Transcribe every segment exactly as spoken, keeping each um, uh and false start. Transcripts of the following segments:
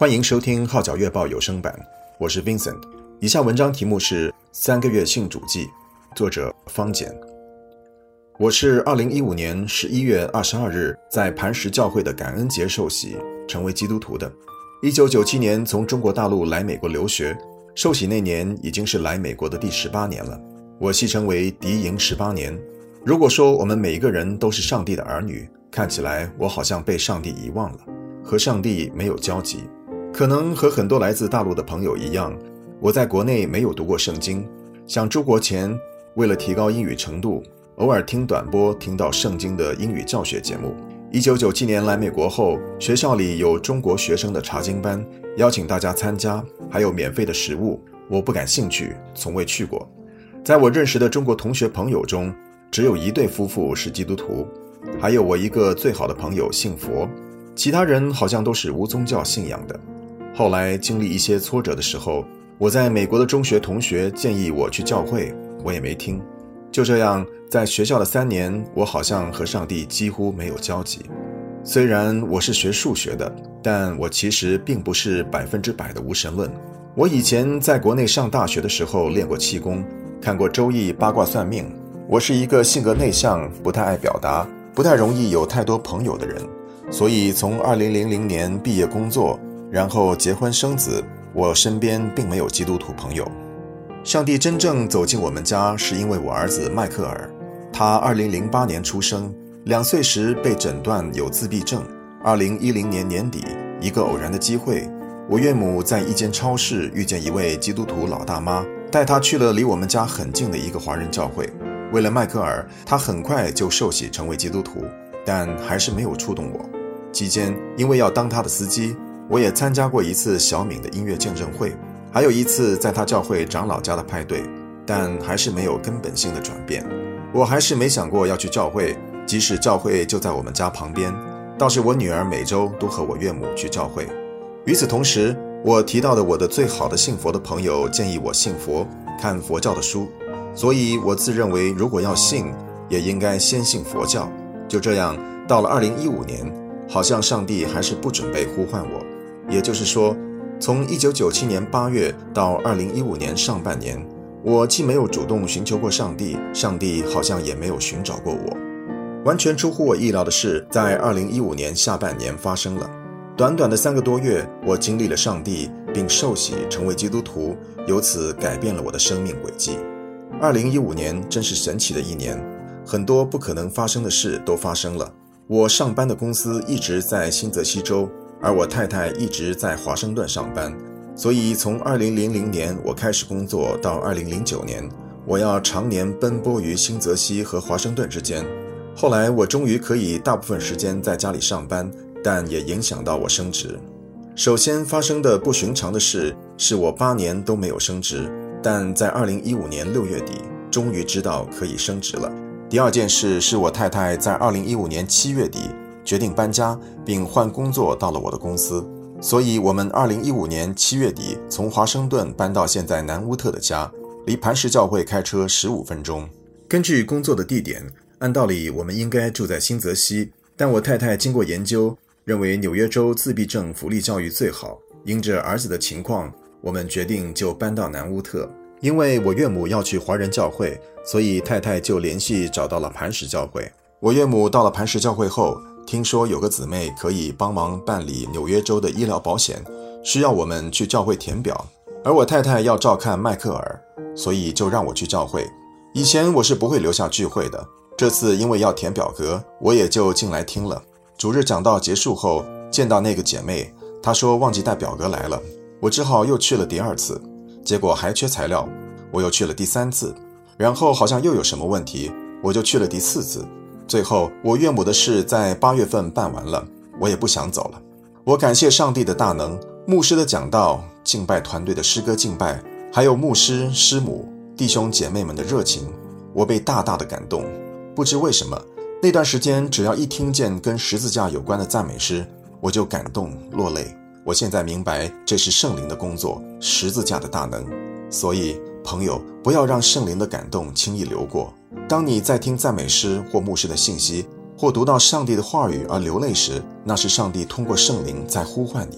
欢迎收听号角月报有声版，我是 Vincent。以下文章题目是《三个月信主记》，作者方简。我是二零一五年十一月二十二日在磐石教会的感恩节受洗，成为基督徒的。一九九七年从中国大陆来美国留学，受洗那年已经是来美国的第十八年了。我戏称为敌营十八年。如果说我们每一个人都是上帝的儿女，看起来我好像被上帝遗忘了，和上帝没有交集。可能和很多来自大陆的朋友一样，我在国内没有读过圣经，想出国前为了提高英语程度，偶尔听短波听到圣经的英语教学节目。一九九七年来美国后，学校里有中国学生的查经班，邀请大家参加，还有免费的食物，我不感兴趣，从未去过。在我认识的中国同学朋友中，只有一对夫妇是基督徒，还有我一个最好的朋友信佛，其他人好像都是无宗教信仰的。后来经历一些挫折的时候，我在美国的中学同学建议我去教会，我也没听。就这样，在学校的三年，我好像和上帝几乎没有交集。虽然我是学数学的，但我其实并不是百分之百的无神论。我以前在国内上大学的时候练过气功，看过周易八卦算命。我是一个性格内向，不太爱表达，不太容易有太多朋友的人，所以从二零零零年毕业工作，然后结婚生子，我身边并没有基督徒朋友。上帝真正走进我们家是因为我儿子迈克尔，他二零零八年出生，两岁时被诊断有自闭症。二零一零年年底，一个偶然的机会，我岳母在一间超市遇见一位基督徒老大妈，带他去了离我们家很近的一个华人教会。为了迈克尔，他很快就受洗成为基督徒，但还是没有触动我。期间因为要当他的司机，我也参加过一次小敏的音乐见证会，还有一次在他教会长老家的派对，但还是没有根本性的转变。我还是没想过要去教会，即使教会就在我们家旁边，倒是我女儿每周都和我岳母去教会。与此同时，我提到的我的最好的信佛的朋友建议我信佛，看佛教的书，所以我自认为如果要信，也应该先信佛教。就这样，到了二零一五年，好像上帝还是不准备呼唤我。也就是说，从一九九七年八月到二零一五年上半年，我既没有主动寻求过上帝，上帝好像也没有寻找过我。完全出乎我意料的事，在二零一五年下半年发生了。短短的三个多月，我经历了上帝，并受洗成为基督徒，由此改变了我的生命轨迹。二零一五年真是神奇的一年，很多不可能发生的事都发生了。我上班的公司一直在新泽西州，而我太太一直在华盛顿上班，所以从二零零零年我开始工作到二零零九年，我要常年奔波于新泽西和华盛顿之间。后来我终于可以大部分时间在家里上班，但也影响到我升职。首先发生的不寻常的事是我八年都没有升职，但在二零一五年六月底终于知道可以升职了。第二件事是我太太在二零一五年七月底决定搬家，并换工作到了我的公司，所以我们二零一五年七月底从华盛顿搬到现在南乌特的家，离磐石教会开车十五分钟。根据工作的地点，按道理我们应该住在新泽西，但我太太经过研究，认为纽约州自闭症福利教育最好，因着儿子的情况，我们决定就搬到南乌特。因为我岳母要去华人教会，所以太太就联系找到了磐石教会。我岳母到了磐石教会后，听说有个姊妹可以帮忙办理纽约州的医疗保险，需要我们去教会填表，而我太太要照看迈克尔，所以就让我去教会。以前我是不会留下聚会的，这次因为要填表格，我也就进来听了。主日讲道结束后，见到那个姐妹，她说忘记带表格来了，我只好又去了第二次，结果还缺材料，我又去了第三次，然后好像又有什么问题，我就去了第四次。最后我岳母的事在八月份办完了，我也不想走了。我感谢上帝的大能，牧师的讲道，敬拜团队的诗歌敬拜，还有牧师、师母、弟兄姐妹们的热情，我被大大的感动。不知为什么，那段时间只要一听见跟十字架有关的赞美诗，我就感动落泪。我现在明白这是圣灵的工作，十字架的大能。所以朋友，不要让圣灵的感动轻易流过。当你在听赞美诗或牧师的信息，或读到上帝的话语而流泪时，那是上帝通过圣灵在呼唤你。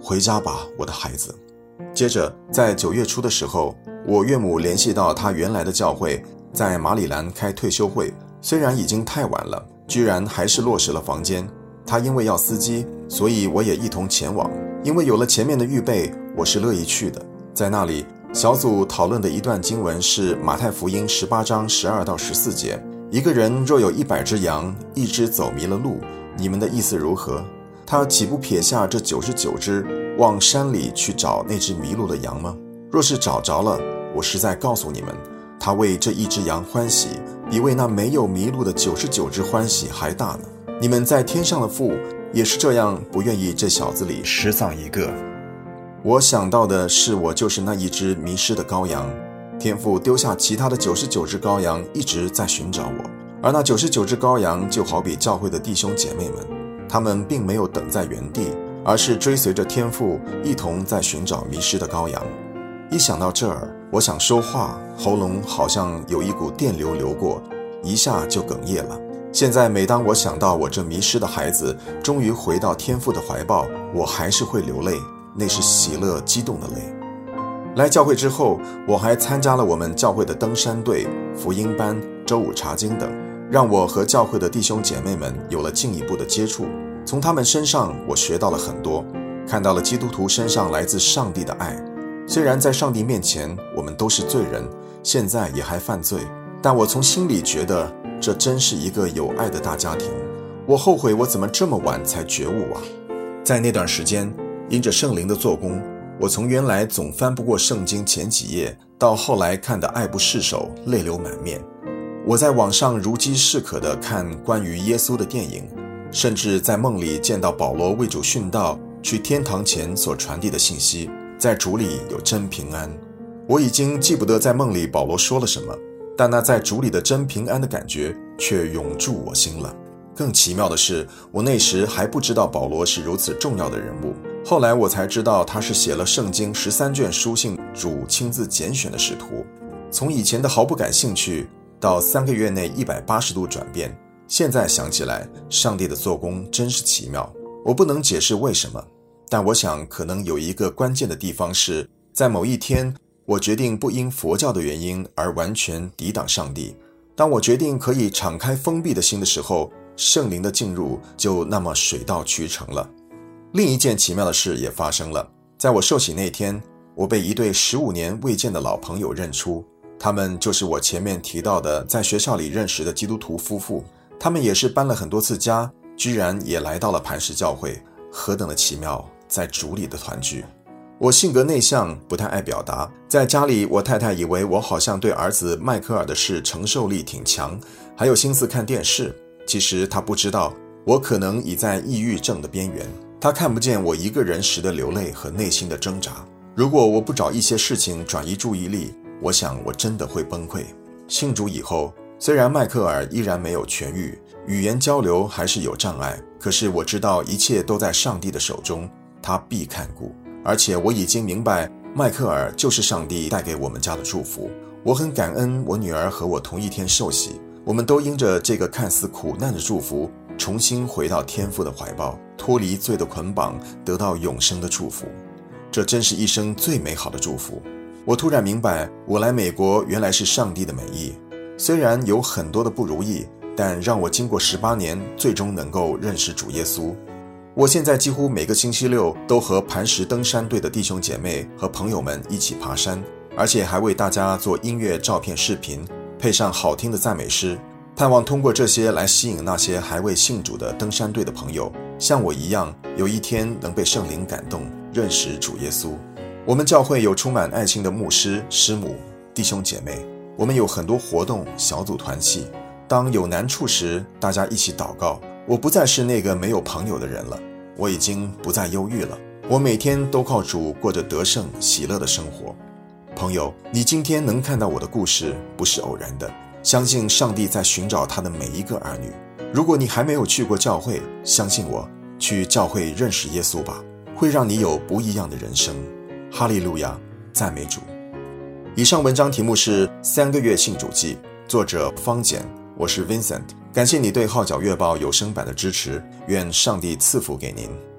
回家吧，我的孩子。接着在九月初的时候，我岳母联系到她原来的教会在马里兰开退休会，虽然已经太晚了，居然还是落实了房间。她因为要司机，所以我也一同前往。因为有了前面的预备，我是乐意去的。在那里，小组讨论的一段经文是马太福音十八章十二到十四节，一个人若有一百只羊，一只走迷了路，你们的意思如何？他岂不撇下这九十九只，往山里去找那只迷路的羊吗？若是找着了，我实在告诉你们，他为这一只羊欢喜，比为那没有迷路的九十九只欢喜还大呢。你们在天上的父也是这样，不愿意这小子里失丧一个。我想到的是，我就是那一只迷失的羔羊。天父丢下其他的九十九只羔羊，一直在寻找我，而那九十九只羔羊就好比教会的弟兄姐妹们，他们并没有等在原地，而是追随着天父一同在寻找迷失的羔羊。一想到这儿，我想说话，喉咙好像有一股电流流过，一下就哽咽了。现在每当我想到我这迷失的孩子终于回到天父的怀抱，我还是会流泪，那是喜乐激动的泪。来教会之后，我还参加了我们教会的登山队、福音班、周五查经等，让我和教会的弟兄姐妹们有了进一步的接触。从他们身上我学到了很多，看到了基督徒身上来自上帝的爱。虽然在上帝面前我们都是罪人，现在也还犯罪，但我从心里觉得这真是一个有爱的大家庭。我后悔我怎么这么晚才觉悟啊！在那段时间，因着圣灵的做工，我从原来总翻不过圣经前几页，到后来看得爱不释手，泪流满面。我在网上如饥似渴地看关于耶稣的电影，甚至在梦里见到保罗为主殉道去天堂前所传递的信息，在主里有真平安。我已经记不得在梦里保罗说了什么，但那在主里的真平安的感觉却永驻我心了。更奇妙的是，我那时还不知道保罗是如此重要的人物，后来我才知道他是写了圣经十三卷书信主亲自拣选的使徒。从以前的毫不感兴趣，到三个月内一百八十度转变，现在想起来，上帝的做工真是奇妙。我不能解释为什么，但我想可能有一个关键的地方是，在某一天，我决定不因佛教的原因而完全抵挡上帝。当我决定可以敞开封闭的心的时候，圣灵的进入就那么水到渠成了。另一件奇妙的事也发生了，在我受洗那天，我被一对十五年未见的老朋友认出，他们就是我前面提到的在学校里认识的基督徒夫妇。他们也是搬了很多次家，居然也来到了磐石教会，何等的奇妙，在主里的团聚。我性格内向，不太爱表达，在家里我太太以为我好像对儿子迈克尔的事承受力挺强，还有心思看电视。其实她不知道，我可能已在抑郁症的边缘。她看不见我一个人时的流泪和内心的挣扎。如果我不找一些事情转移注意力，我想我真的会崩溃。信主以后，虽然迈克尔依然没有痊愈，语言交流还是有障碍，可是我知道一切都在上帝的手中，他必看顾。而且我已经明白，迈克尔就是上帝带给我们家的祝福。我很感恩我女儿和我同一天受洗，我们都因着这个看似苦难的祝福，重新回到天父的怀抱，脱离罪的捆绑，得到永生的祝福。这真是一生最美好的祝福。我突然明白，我来美国原来是上帝的美意。虽然有很多的不如意，但让我经过十八年，最终能够认识主耶稣。我现在几乎每个星期六都和磐石登山队的弟兄姐妹和朋友们一起爬山，而且还为大家做音乐、照片、视频，配上好听的赞美诗，盼望通过这些来吸引那些还未信主的登山队的朋友，像我一样，有一天能被圣灵感动，认识主耶稣。我们教会有充满爱心的牧师、师母、弟兄姐妹，我们有很多活动、小组团契。当有难处时，大家一起祷告。我不再是那个没有朋友的人了，我已经不再忧郁了。我每天都靠主过着得胜喜乐的生活。朋友，你今天能看到我的故事不是偶然的，相信上帝在寻找他的每一个儿女。如果你还没有去过教会，相信我，去教会认识耶稣吧，会让你有不一样的人生。哈利路亚，赞美主。以上文章题目是三个月信主记，作者方简，我是 Vincent。感谢你对号角月报有声版的支持，愿上帝赐福给您。